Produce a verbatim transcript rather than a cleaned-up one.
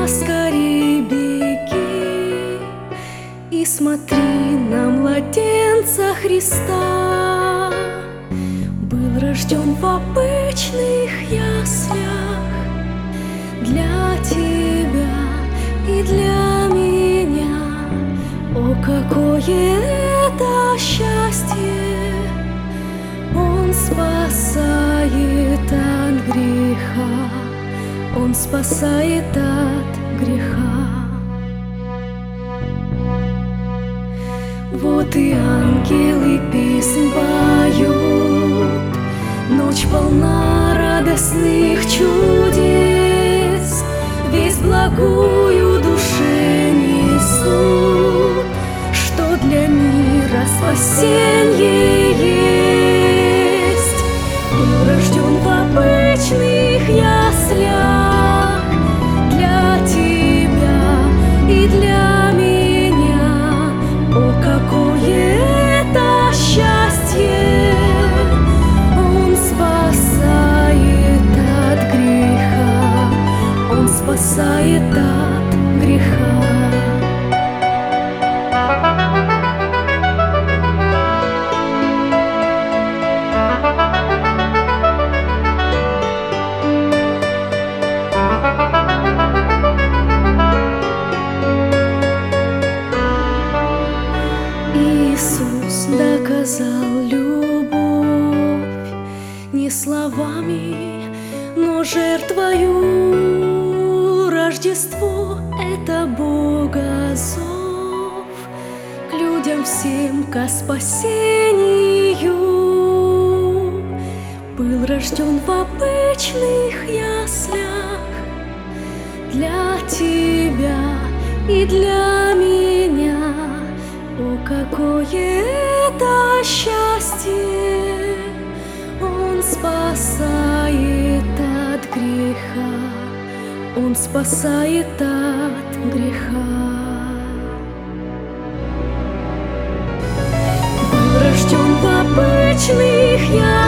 поскорей беги и смотри на младенца Христа. Был рожден в обычных яслях для тебя и для меня. О, какое это счастье! Он спасает от греха, Он спасает от греха. Вот и ангелы песнь поют, ночь полна радостных чудес, весть благую душе несут, что для мира спасенье есть. Был рожден в обычных яслях для тебя и для меня. О, какое это счастье! Он спасает от греха, Он спасает от греха. Иисус доказал любовь не словами, но жертвою. Рождество — это Бога зов к людям всем, ко спасению. Был рожден в обычных яслях для тебя и для меня. О, какое это счастье! Он спасает от греха, Он спасает от греха. Был рожден в обычных яслях